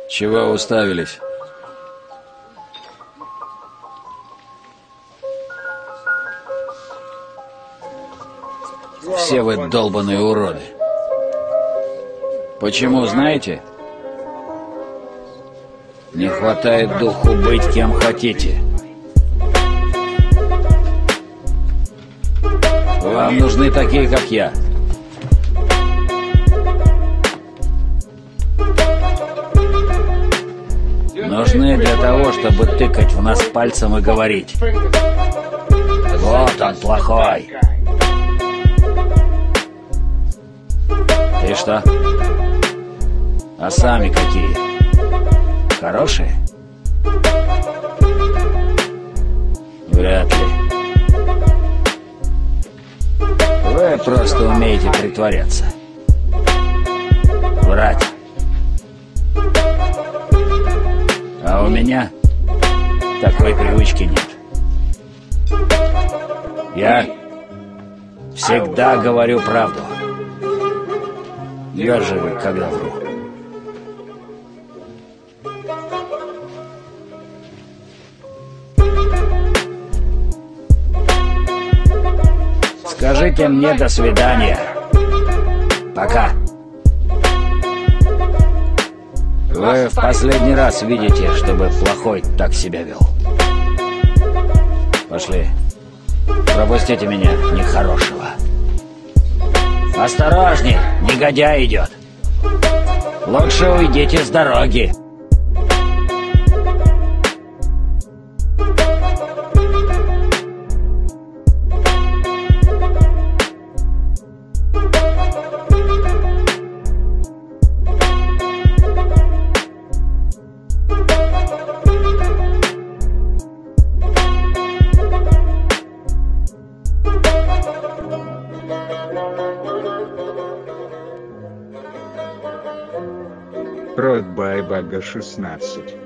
Чего уставились? Все вы долбаные уроды. Почему, знаете? Не хватает духу быть кем хотите. Вам нужны такие, как я. Нужны для того, чтобы тыкать в нас пальцем и говорить: вот он плохой. И что? А сами какие? Хорошие? Вряд ли. Вы просто умеете притворяться. Врать. А у меня такой привычки нет. Я всегда говорю правду. Я же когда вру. Скажите мне до свидания. Пока. Вы в последний раз видите, чтобы плохой так себя вел. Пошли. Пропустите меня, нехорошего. Осторожней, негодяй идет. Лучше уйдите с дороги. Продбай Бага 16.